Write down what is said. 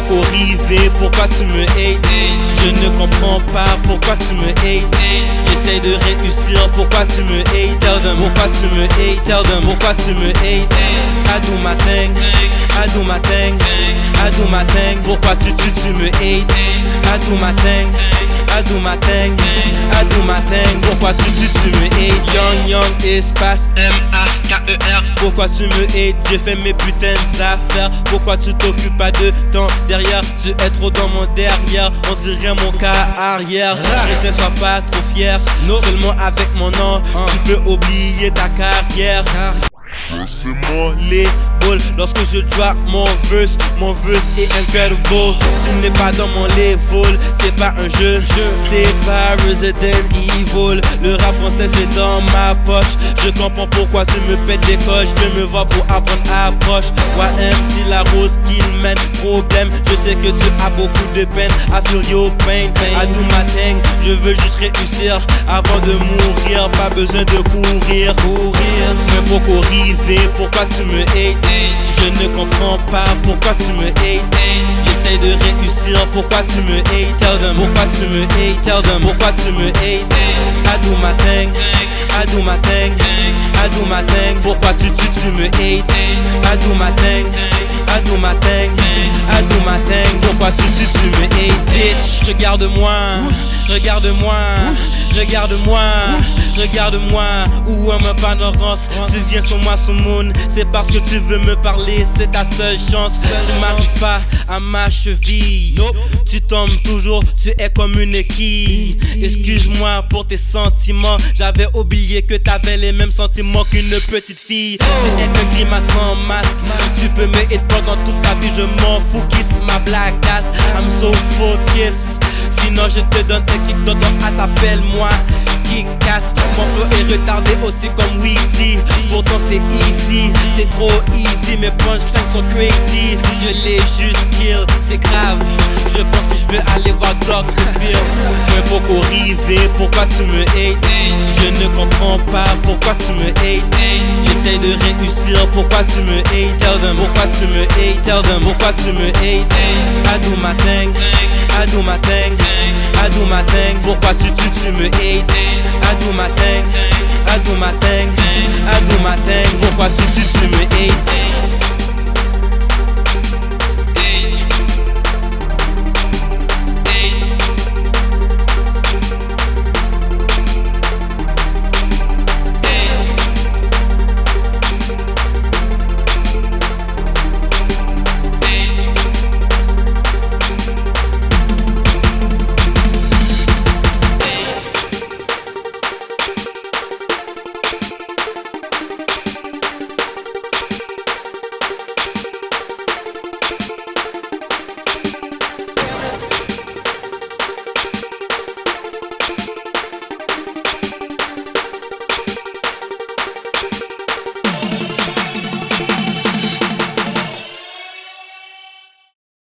beaucoup rivé, pourquoi tu me hates? Je ne comprends pas pourquoi tu me hates. J'essaye de réussir, pourquoi tu me hates? Tell them, pourquoi tu me hates? Tell them, pourquoi tu me hates? I do my thing, I do my thing, I do my thing. Pourquoi tu me hates? I do my thing, I do my thing, I do my thing. Pourquoi tu me hates? Young, espace M-A-K-E-R. Pourquoi tu me hates? J'ai fait mes putains d'affaires. Pourquoi tu t'occupes pas de temps derrière? Tu es trop dans mon derrière, on dirait mon cas arrière. Je ne sois pas trop fier, seulement avec mon nom tu peux oublier ta carrière. C'est moi les balls lorsque je drop mon verse est incredible. Tu n'es pas dans mon level, c'est pas un jeu, c'est pas Resident Evil. Le rap français c'est dans ma poche. Je comprends pourquoi tu me pètes des coches. Je veux me voir pour apprendre approche. YMT la rose qu'il mène. Problème, je sais que tu as beaucoup de peine. I feel your pain, I do my thing. Je veux juste réussir avant de mourir. Pas besoin de courir. Mais beaucoup rivé, pourquoi tu me hates? Je ne comprends pas pourquoi tu me hates. J'essaye de réussir, pourquoi tu me hates? Tell them, pourquoi tu me hates? Tell them, pourquoi tu me hates? I do my thing, I do my thing, I do my thing. Pourquoi tu me hates? I do my thing, I do my thing, I do my thing. Pourquoi tu me hates? Bitch, regarde-moi, regarde-moi, regarde-moi, regarde-moi. Où est ma panorance? Tu viens sur moi, sur moon. C'est parce que tu veux me parler, c'est ta seule chance. Tu m'arrives pas à ma cheville. Tu tombes toujours, tu es comme une équille. Excuse-moi pour tes sentiments. J'avais oublié que t'avais les mêmes sentiments qu'une petite fille. Tu es que grimace sans masque. Tu peux me hate pendant toute ta vie, je m'en fous. Kiss ma black ass, I'm so focused. Sinon je te donne un kick dans ton ass, appelle-moi qui casse. Mon flow est retardé aussi comme Weezy. Pourtant c'est easy, c'est trop easy. Mes punchlines sont crazy. Je l'ai juste kill, c'est grave. Je pense que je vais aller voir Dr. Phil. Mais beaucoup rivé, pourquoi tu me hates? Je ne comprends pas pourquoi tu me hates. J'essaye de réussir, pourquoi tu me hates? Tell them, pourquoi tu me hates? Tell them, pourquoi tu me hates? I do my thing, I do my thing, I do my thing. Pourquoi tu me hates? I do my thing, I do my thing, I do my thing. Pourquoi tu me hates?